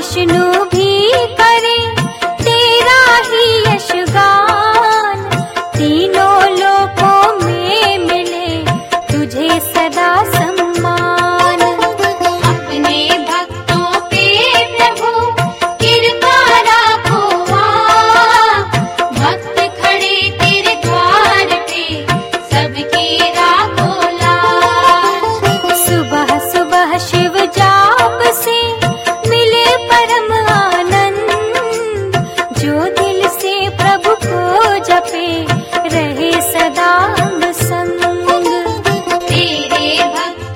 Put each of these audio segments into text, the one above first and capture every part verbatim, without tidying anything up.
विष्णु भी करे तेरा ही यशगान। तीनों लोकों में मिले तुझे सदा सम्मान। अपने भक्तों पे प्रभु कृपा राखो आप। भक्त खड़े तेरे द्वार पे सबकी राखो लाज। सुबह सुबह शिव जाप से मिले परम आनंद। जो दिल से प्रभु को जपे रहे सदा अंग संग। तेरे भक्त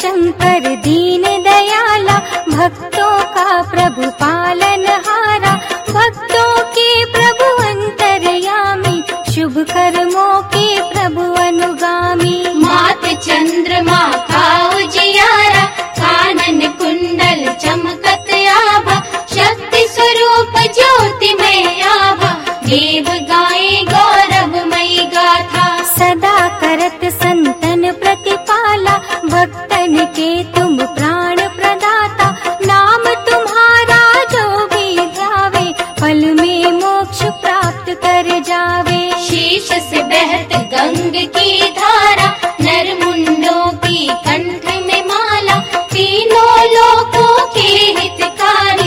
शंकर दीन दयाला, भक्तों का प्रभु पालनहारा, भक्तों के प्रभु अंतर्यामी, शुभ कर्मों के प्रभु अनुगामी। मात चंद्रमा का उजियारा, कानन कुंडल चमकत आभा, शक्ति स्वरूप ज्योतिमय आभा, देव गाए गौरवमयी गाथा। सदा करत संतन प्रतिपाला, भक्तन के तुम प्राण प्रदाता, नाम तुम्हारा जो भी ध्यावे, पल में मोक्ष प्राप्त कर जावे। शीश से बहत गंग की धारा, नर मुंडों की कंठ में माला, तीनों लोकों के हितकारी,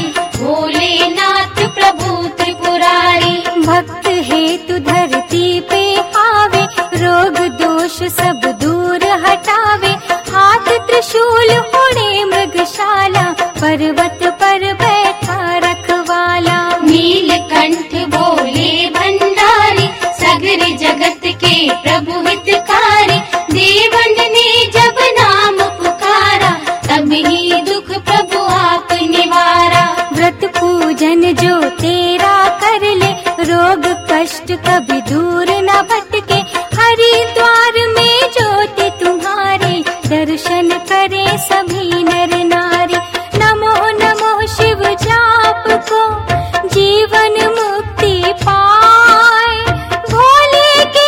भोलेनाथ प्रभु त्रिपुरारी। भक्त हेतु धरती पे आवे, रोग दोष सब दूर हटावे, हाथ त्रिशूल ओढ़े मृगशाला, पर्वत पर बैठा रखवाला। नीलकंठ भोले भंडारी, सगर जगत के प्रभु हितकारी, देवन ने जब नाम पुकारा, तब ही दुख प्रभु आप निवारा। व्रत पूजन जो तेरा कर ले, रोग कष्ट कभी दूर न भटके, हरिद्वार में ज्योति तुम्हारी, दर्शन करे सभी नर नारी। नमो नमो शिव जाप को, जीवन मुक्ति पाए, भोले के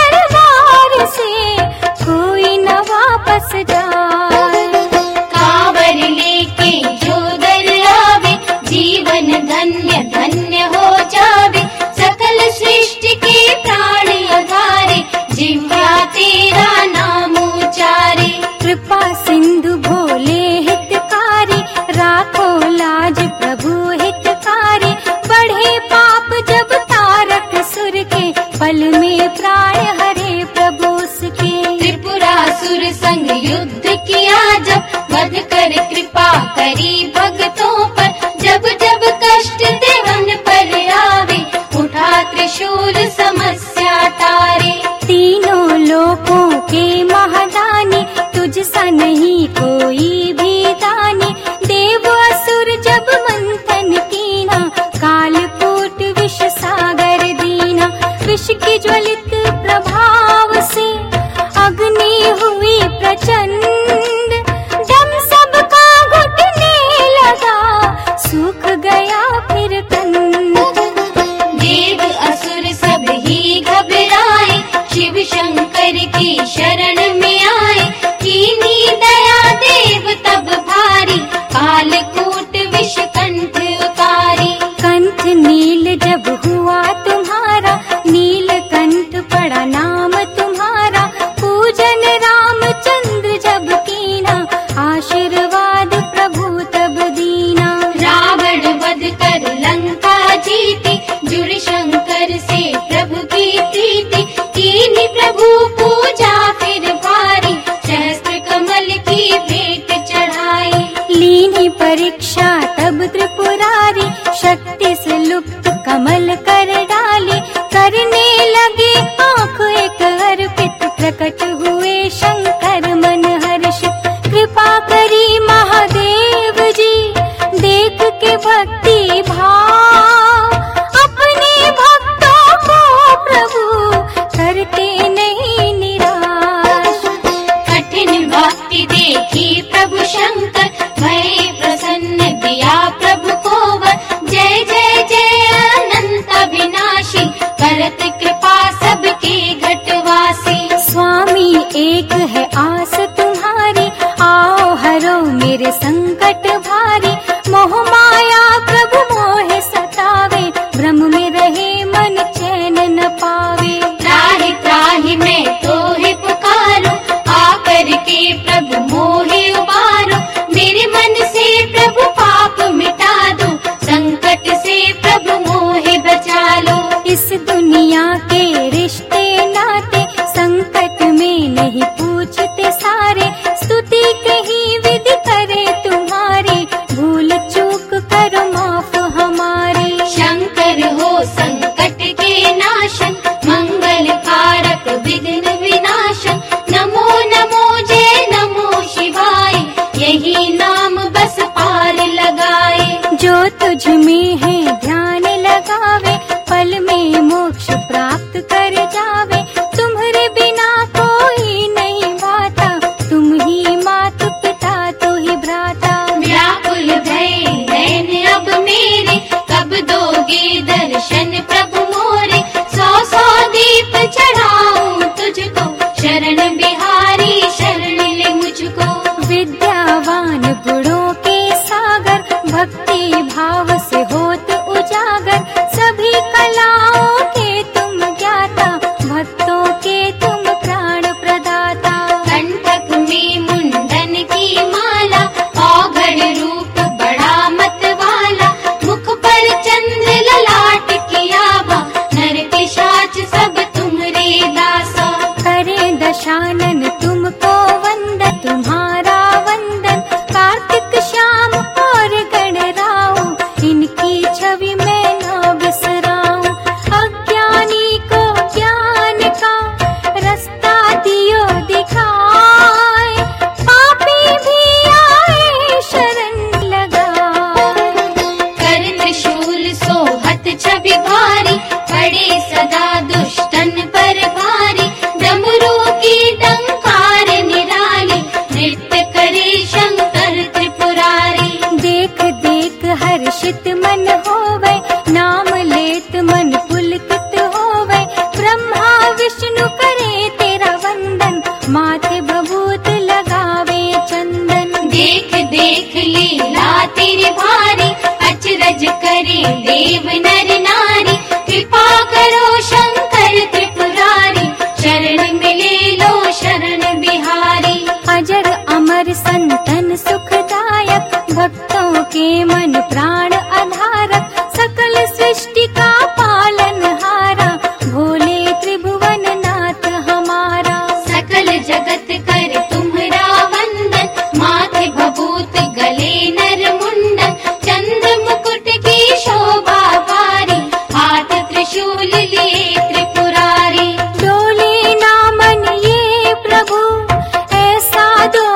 दरबार से कोई न वापस जाए। कांवर लेके जो दर आवे, जीवन धन्य धन्य हो जावे, सकल सृष्टि के प्राण आधारे, जिह्वा तेरा नाम उचारे। कृपा सिंधु भोले हितकारी, राखो लाज प्रभु हितकारी, बढ़े पाप जब तारक सुर के, पल में प्राण हरे प्रभु उसके। त्रिपुरासुर संग युद्ध किया जब, वध कर कृपा करी भक्तों पर, जब जब कष्ट देवन पर आवे, उठा त्रिशूल समस्या टारे। तीनों लोकों के महादानी, तुझ सा नहीं कोई भी दानी, देव असुर जब मंथन कीना, कालकूट विष सागर दीना। विष की ज्वलित प्रभाव से अग्नि हुई प्रचंड, दम सबका घुटने लगा, सूख गया फिर कंद। देव असुर सब ही घबराए, शिव शंकर की शरण में आए, कीनी दया देव तब भारी, कालकूट विष कंठ उतारी। कंठ नील जब हुआ तुम्हारा, नीलकंठ पड़ा नाम तुम्हारा, पूजन रामचंद्र जब कीना, आशीर्वाद प्रभु तब दीना। रावण वध कर लंका जीती, जुड़ शंकर से प्रभु की प्रीति, कीनी प्रभु पूजा फिर भारी, सहस्त्र कमल की भेंट चढ़ाई। लीनी परीक्षा तब त्रिपुरारी, शक्ति से लुप्त कमल कर डाली, करने लगे आँख एक अर्पित, प्रकट हुए शंकर मन हर्षित। कृपा करी महादेव जी, देख के भक्ति भाव, अपने भक्तों को प्रभु करते नहीं निराश। कठिन भक्ति देखी प्रभु शंकर, भय प्रसन्न दिया प्रभु को वर। जय जय जय अनंत विनाशी, करत कृपा सबके घटवासी। स्वामी एक है आस तुम्हारी, आओ हरो मेरे संकट भारी, मोह माया प्रभु मोहे सतावे, भ्रम में रहे मन चैन न पावे। त्राहि त्राहि मैं तो ही पुकारो, आकर के प्रभु मोहे उबारो, मेरे मन से प्रभु पाप मिटा दो, संकट से प्रभु मोहे बचा लो। इस दुनिया के रिश्ते नाते, संकट में नहीं पूछते सारे, स्तुति कहीं विधि करे तुम्हारी, भूल चूक करो माफ हमारी। शंकर हो संकट के नाशन, मंगल कारक विघ्न विनाशन, नमो नमो जय नमो शिवाय, दशानन तुमको वंदन, तुम्हारा वंदन कार्तिक श्याम और गणराव, इनकी छवि मैं न बिसराऊं। अज्ञानी को ज्ञान का रास्ता दियो दिखाए, पापी भी आए शरण लगाए। कर त्रिशूल सोहत छवि भारी, पड़े सदा दुष्टन पर भारी। डमरू की टंकार निराली, नृत्य करे शंकर त्रिपुरारी। देख देख हर्षित मन होवे, नाम लेत मन पुलकित होवे। ब्रह्मा विष्णु करे तेरा वंदन, माथे भभूत लगावे चंदन। देख देख लीला तेरी भारी, अचरज करे देव नर नारी। कृपा करो शंकर त्रिपुरारी, शरण मिले लो शरण बिहारी। अजर अमर संतन सुखदायक, भक्तों के मन प्राण आधारक। सकल सृष्टि का पालनहारा, भोले त्रिभुवन नाथ हमारा। सकल जगत कर तुम्हारा वंदन, माथे भभूत गले नर मुंडन। चंद्र मुकुट की शोभा भारी, हाथ त्रिशूल लिए त्रिपुरारी। डोले ना मन ये प्रभु, ऐसा दो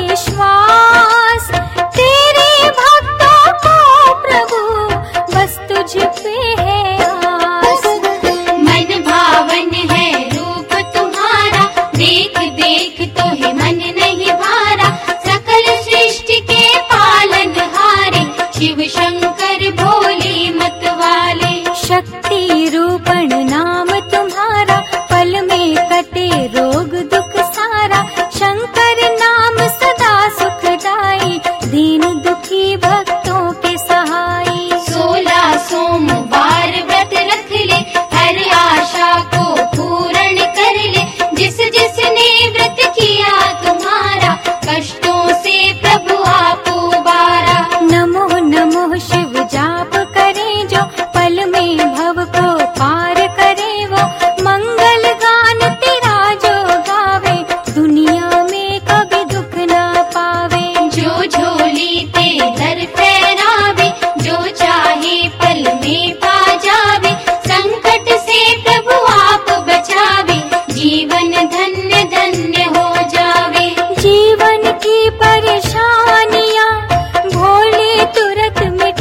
विश्वास। तेरे भक्तों को प्रभु, बस तुझ पे है आस। मन भावन है रूप तुम्हारा, देख देख तो है मन नहीं भारा। सकल सृष्टि के पालनहारे, शिव शंकर भोले मतवाले। शक्ति रूपण नाम तुम्हारा, पल में कटे रोग दुख सारा। शंकर नाम सदा सुखदाई, दीन दुखी भक्तों के सहाई। सोलह सोमवार व्रत रख ले, हर आशा को पूर्ण कर ले। जिस जिसने व्रत किया तुम्हारा, कष्टों से प्रभु आप उबारा। नमो नमो शिव जाप करे जो, पल में भव को पार करे वो। मंगल गान तेरा जो गावे, दुनिया में कभी दुख ना पावे। जो झोली ते दर फहरावे, जो चाहे पल में पा जावे। संकट से प्रभु आप बचावे, जीवन धन्य धन्य हो जावे। जीवन की परेशानियां भोले तुरंत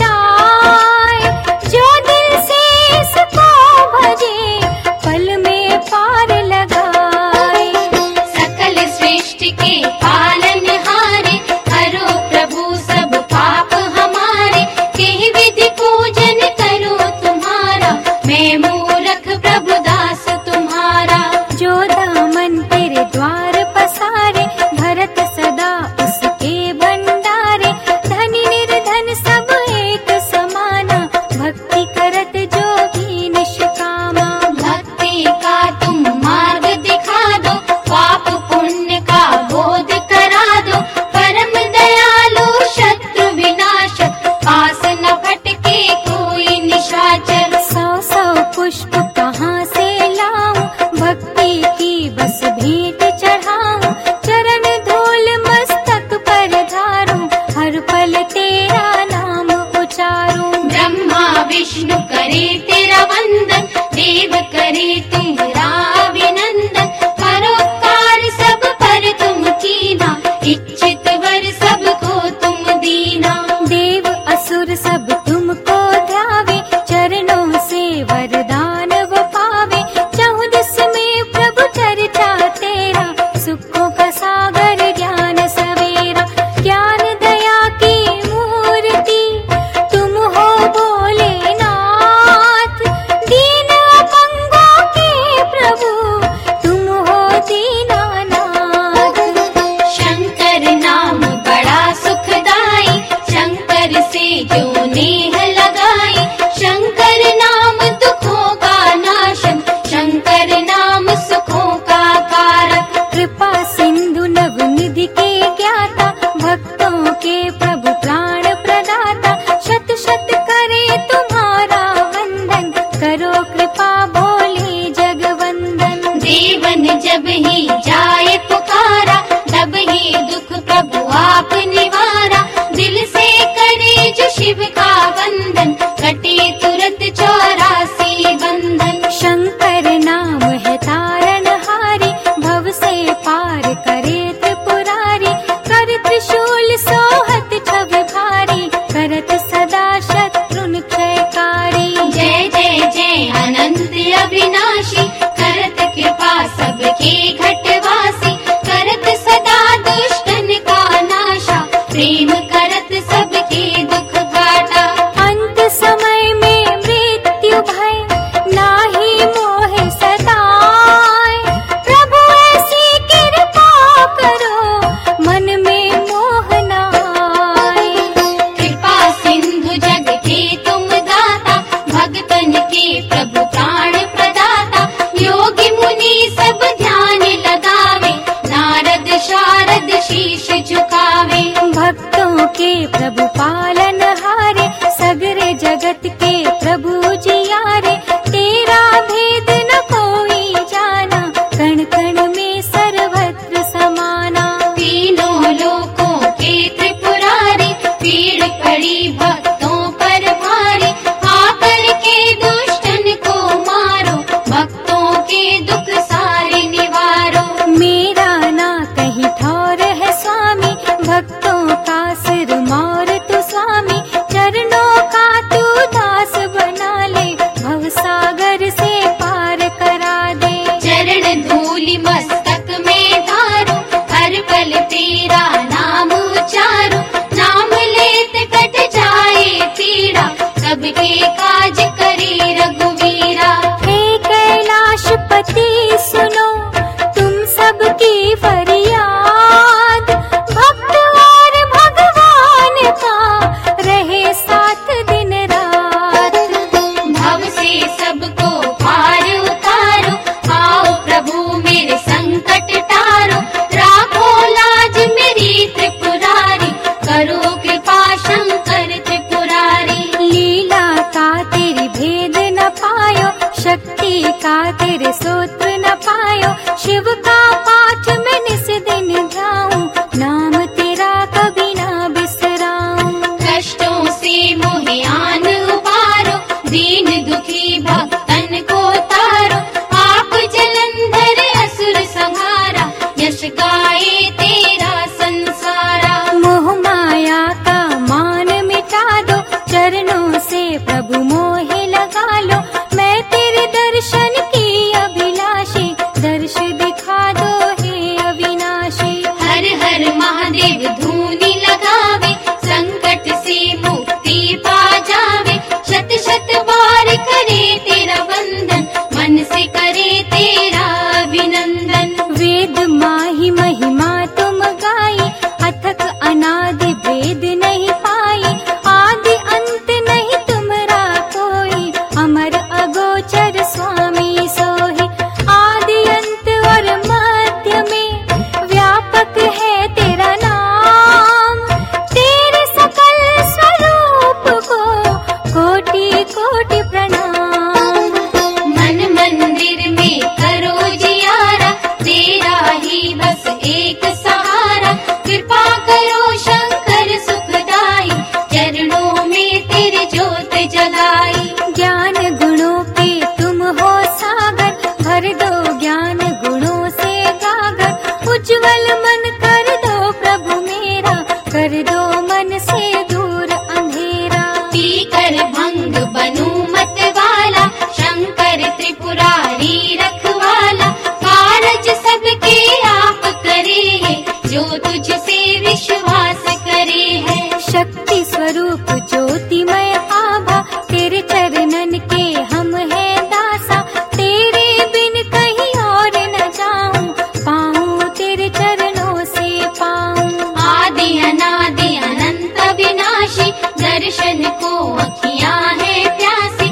मिटाए, जो दिल से इसको भजे, पल में पार लगाए। सकल सृष्टि के पालनहारे, हरो प्रभु सब पाप हमारे। कह विधि पूजन करो तुम्हारा, मैं मूरख प्रभु दास तुम्हारा। जो दामन तेरे द्वार पसारे, भरत सदा उसके भंडारे। धनी निर्धन सब एक समाना, भक्ति करत जो भी निष्कामा। भक्ति का तुम मार्ग दिखा दो, पाप पुण्य का बोध करा दो। परम दयालु शत्रु विनाशक, पास न फटके कोई निशाचर। सौ सौ पुष्प कहाँ से लाऊं, भक्ति की बस भेंट चढ़ाऊं। चरण धूल मस्तक पर धारूं, हर पल तेरा नाम उचारूं। ब्रह्मा विष्णु करे तेरा वंदन, देव करे तुम्हारा अभिनंदन। परोपकार सब पर तुम कीना, इच्छित वर सबको तुम दीना। देव असुर सब तुमको ध्यावे, चरणों से वरदान वो पावे। चौदस में प्रभु चर्चा तेरा, सुखों का सागर ज्ञान सवेरा। ज्ञान दया की मूर्ति तुम हो भोलेनाथ, दीन अपंगों के प्रभु तुम हो दीनानाथ। शंकर नाम बड़ा सुखदाई, शंकर से जो नेह लगाई। शंकर नाम दुखों का नाशन, शंकर नाम सुखों का कारक। कृपा सिंधु नव जाए तेरा संसारा। मोह माया का मान मिटा दो, चरणों से प्रभु मोह लगा लो। मैं तेरे दर्शन की अभिलाषी, दर्श दिखा दो हे अविनाशी। हर हर महादेव धूनी लगावे, संकट से मुक्ति पा जावे। शत शत बार करे तेरा वंदन, मन से करे तेरा अभिनंदन। वेद माही महिमा तुम गाई, अथक अनादि वेद नहीं पाई। आदि अंत नहीं तुमरा कोई, अमर अगोचर स्वामी सोही। आदि अंत और मध्य में व्यापक है तेरा नाम। तेरे सकल स्वरूप को कोटि कोटि प्रणाम। मन मंदिर में करो जियारा, तेरा ही बस एक सहारा। कृपा करो शंकर सुखदाई, चरणों में तेरे ज्योत जगाई। ज्ञान गुणों के तुम हो सागर, भर दो ज्ञान गुणों से गागर। उज्जवल मन कर दो प्रभु मेरा, कर दो मन से दूर अंधेरा। पीकर भंग बनू मत वाला, शंकर त्रिपुरारी रखवाला। कारज सबके आप करे है, जो तुझसे विश्वास करे है। शक्ति स्वरूप ज्योतिमय आभा, तेरे चरणन के हम हैं दासा। तेरे बिन कहीं और न जाऊं, पाऊं तेरे चरणों से पाऊं। आदि अनादि अनंत विनाशी, दर्शन को अखियां है प्यासी।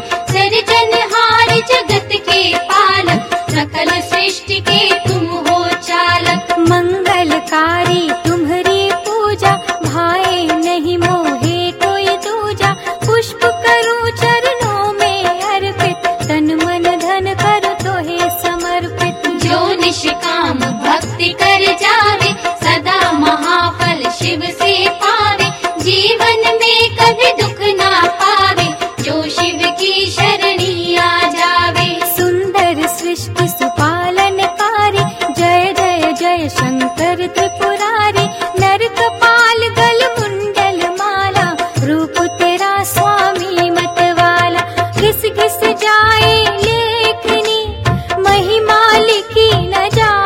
सृजनहार जगत के पालक, सकल सृष्टि के तुम हो चालक। मंगलकारी तुम्हारी पूजा, भाए नहीं मोहे कोई दूजा। पुष्प करूं चरणों में अर्पित, तन मन धन करूं तोहे समर्पित। जो निष्काम भक्ति कर जावे, सदा महाफल शिव से पावे। जीवन में कभी दुख ना पावे, जो शिव की शरणी आ जावे। सुंदर सृष्टि सुपालनकारी, जय जय जय शंकर त्रिपुरारी। नर कपाल गल मुंडल माला, रूप तेरा स्वामी मतवाला। घिस घिस जाए लेखनी, महिमा लिखी न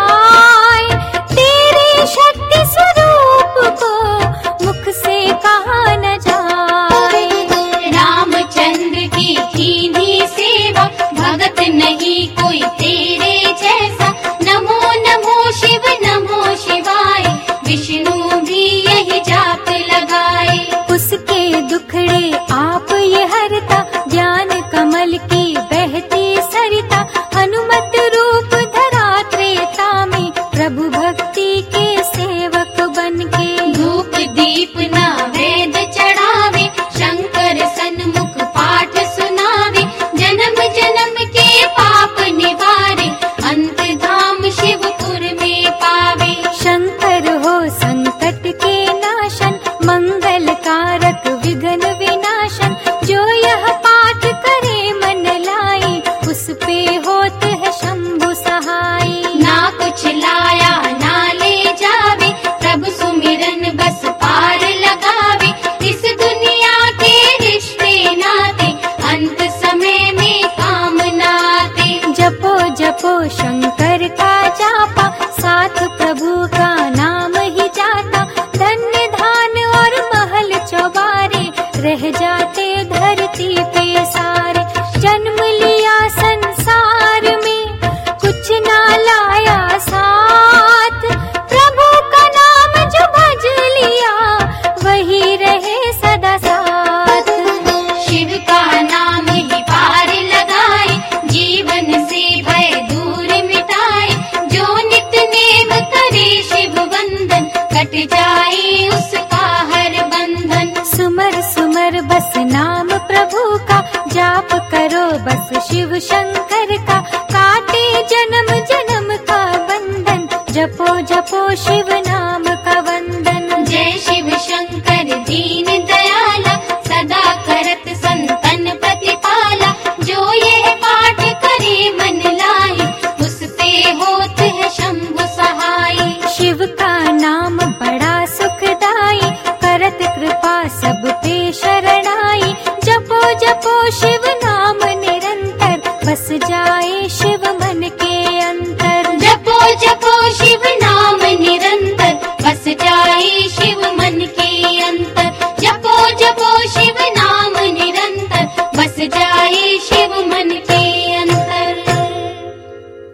जाए। तेरे शक्ति स्वरूप को मुख से कहा न जाए। रामचंद्र की कीन्ही सेवा, भगत नहीं कोई तेरे जैसा। नमो नमो शिव नमो शिवाय, विष्णु भी यही जाप लगाए। उसके दुखड़े आप ये हरता, ज्ञान कमल की बहती सरिता। हनुमत रूप धरा त्रेता में, प्रभु भक्ति के सेवक बनके। धूप दीप ना वेद चढ़ावे, शंकर सन्मुख पाठ सुनावे। जन्म जन्म के पाप निवारे, अंत धाम शिवपुर में पावे। शंकर हो संकट के नाशन, मंगल कारक विघ्न विनाशन। जो यह पाठ करे मन लाई, उस पे होत है शंभु सहाय। ना कुछ लाया ना ले जावे, प्रभु सुमिरन बस पार लगावे। इस दुनिया के रिश्ते नाते, अंत समय में काम ना आते। जपो जपो शंकर का जापा, साथ प्रभु का नाम ही जाता। धन्य धान और महल चौबारे, रह जाते धरती पे सारे। जन्म लिया संसार में, कुछ ना लाया साथ। प्रभु का नाम जो भज लिया, वही रहे सदा साथ। शिव का नाम ही पार लगाए, जीवन से भय दूर मिटाए। जो नित नेम करे शिव वंदन, कट जाए उसका हर बंधन। सुमर सुमर बस नाम प्रभु का, जाप करो बस शिव शंकर का। काटे जन्म जन्म का बंधन, जपो जपो शिव नाम का